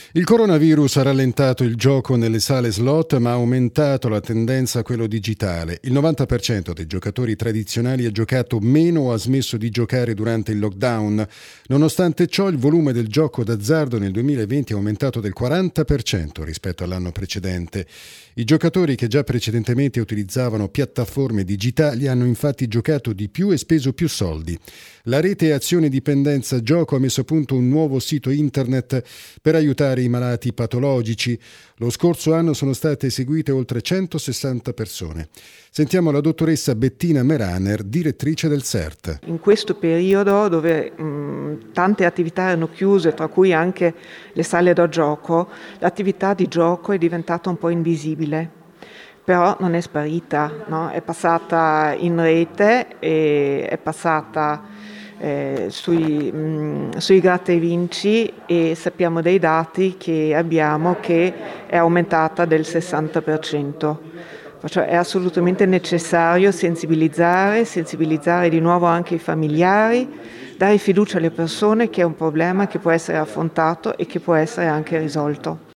Il coronavirus ha rallentato il gioco nelle sale slot, ma ha aumentato la tendenza a quello digitale. Il 90% dei giocatori tradizionali ha giocato meno o ha smesso di giocare durante il lockdown. Nonostante ciò, il volume del gioco d'azzardo nel 2020 è aumentato del 40% rispetto all'anno precedente. I giocatori che già precedentemente utilizzavano piattaforme digitali hanno infatti giocato di più e speso più soldi. La rete Azione Dipendenza Gioco ha messo a punto un nuovo sito internet per aiutare i malati patologici. Lo scorso anno sono state eseguite oltre 160 persone. Sentiamo la dottoressa Bettina Meraner, direttrice del CERT. In questo periodo dove tante attività erano chiuse, tra cui anche le sale da gioco, l'attività di gioco è diventata un po' invisibile. Però non è sparita, no? È passata in rete e è passata sui gratta e vinci, e sappiamo dai dati che abbiamo che è aumentata del 60%. Cioè è assolutamente necessario sensibilizzare di nuovo anche i familiari, dare fiducia alle persone che è un problema che può essere affrontato e che può essere anche risolto.